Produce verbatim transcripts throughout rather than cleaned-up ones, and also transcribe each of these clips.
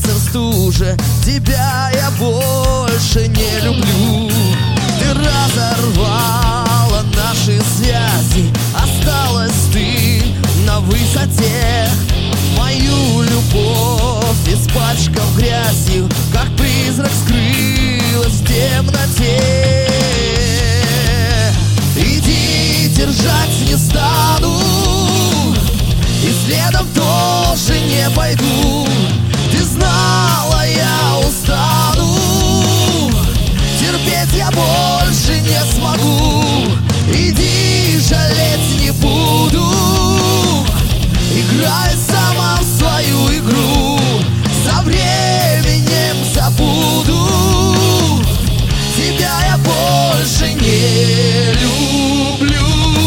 ветер стужа, тебя я больше не люблю. Ты разорвала наши связи, осталась ты на высоте. Мою любовь испачкав грязью, как призрак скрылась в темноте. Иди, держать не стану, и следом тоже не пойду. Ты знала, я устану, терпеть я больше не смогу. Иди, жалеть не буду, играй сама в свою игру. Со временем забуду, тебя я больше не люблю.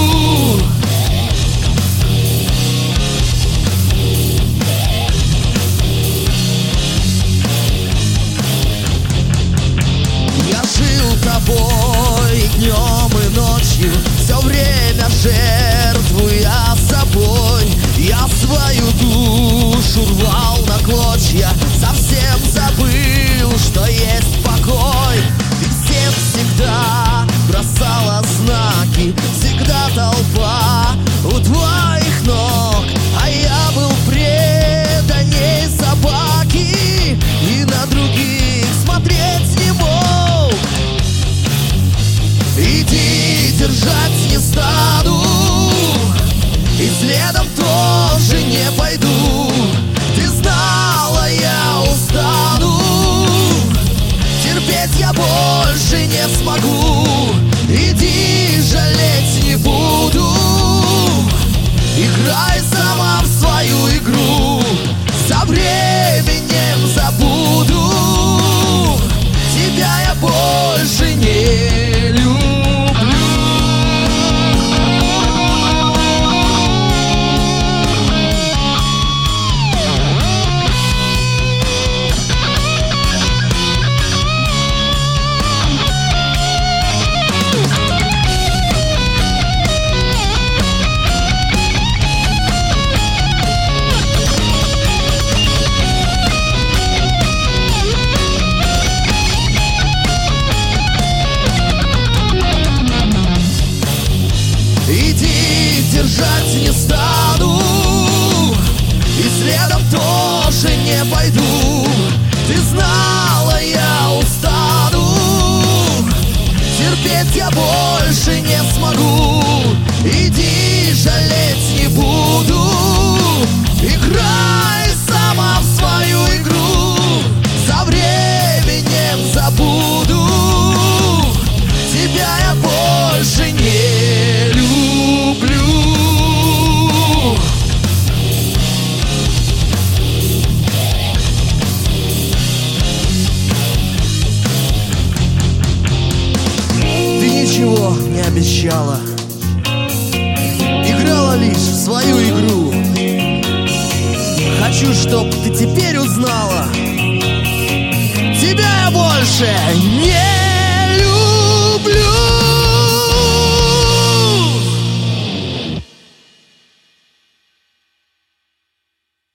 Я жил тобой днем и ночью, все время жертвуя собой. Я свою душу рвал на клочья, совсем забыл, что есть покой. Ты всем всегда бросала знаки, всегда толпа у твоих ног, а я был преданней собаки и на других смотреть не мог. Иди, держать не стану, и следом тоже не пойду. Ты знала, я устану, терпеть я больше не смогу. Иди, жалеть не буду, играй сама в свою игру. Со временем забуду, тебя я больше не люблю. Иди, держать не стану, и следом тоже не пойду. Ты знала, я устану, терпеть я больше не смогу. Иди, жалеть не буду, играй сама в свою игру. Со временем забуду, тебя я больше не люблю. Ты ничего не обещала, играла лишь в свою игру. Хочу, чтоб ты теперь узнала, тебя я больше не люблю.